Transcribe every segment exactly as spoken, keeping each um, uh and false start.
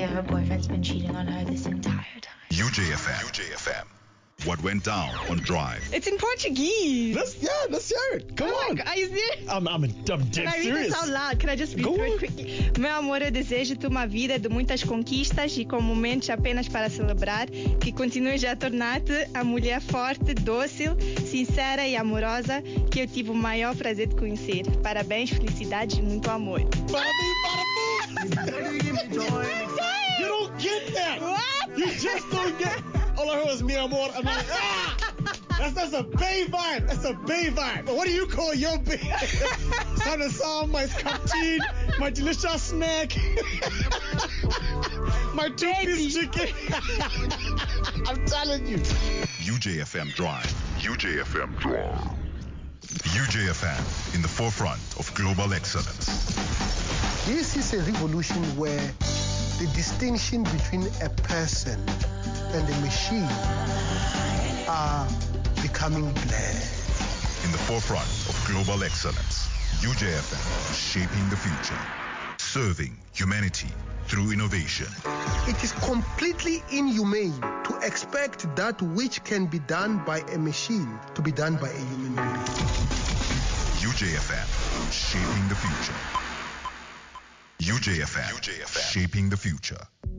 idea her boyfriend's been cheating on her this entire time. U J F M. U J F M. What went down on Drive? It's in Portuguese. Let's, yeah, let's hear it. Come oh on. God, are you serious? I'm, I'm, I'm dead Can I read serious. this out loud? Can I just read Go through on. it quickly? Meu amor, eu desejo-te uma vida de muitas conquistas e com momentos apenas para celebrar, que continues a tornar-te a mulher forte, dócil, sincera e amorosa que eu tive o maior prazer de conhecer. Parabéns, felicidades e muito amor. Bada bing, bada boom. You don't get that. What? You just don't get. All I heard was mi amor. I'm like, ah! That's, that's a Bay vibe. That's a Bay vibe. But what do you call your Bay? Sana Sam, my captain, my delicious snack, my two-piece chicken. I'm telling you. U J F M Drive. U J F M Drive. U J F M in the forefront of global excellence. This is a revolution where the distinction between a person and a machine are becoming blurred. In the forefront of global excellence, U J F M shaping the future, serving humanity through innovation. It is completely inhumane to expect that which can be done by a machine to be done by a human being. U J F M shaping the future. U J F M, U J F M shaping the future.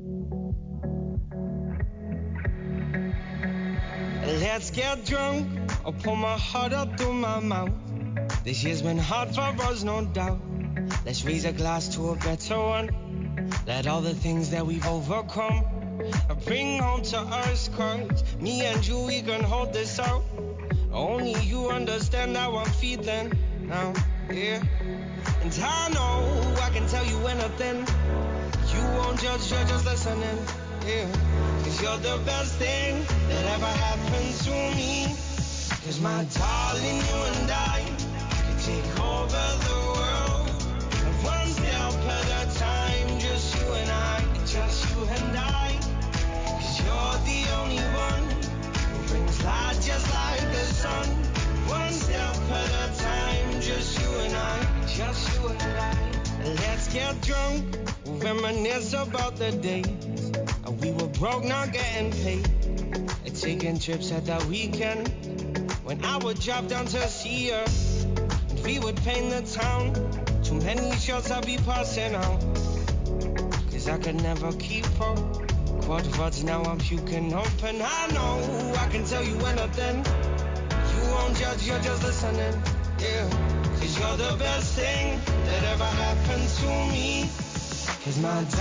Let's get drunk. I'll pour my heart up through my mouth. This year's been hard for us, no doubt. Let's raise a glass to a better one. Let all the things that we've overcome I bring home to us, cause me and you, we can hold this out. Only you understand how I'm feeling now, yeah. And I know I can tell you anything. You won't judge, you're just listening, yeah. Cause you're the best thing that ever happened to me. Cause my darling, you and I can take over the world. And one step at a time, just you and I, just you and I. Cause you're the only one who brings light just like the sun. One step at a time, just you and I, just you and I. Let's get drunk, we'll reminisce about the days we were broke, not getting paid. And taking trips at that weekend when I would drop down to see her and we would paint the town. Too many shots I'd be passing out, cause I could never keep up. Quad words now I'm puking up. And I know I can tell you anything. You won't judge, you're just listening, yeah. Cause you're the best thing that ever happened to me. Cause my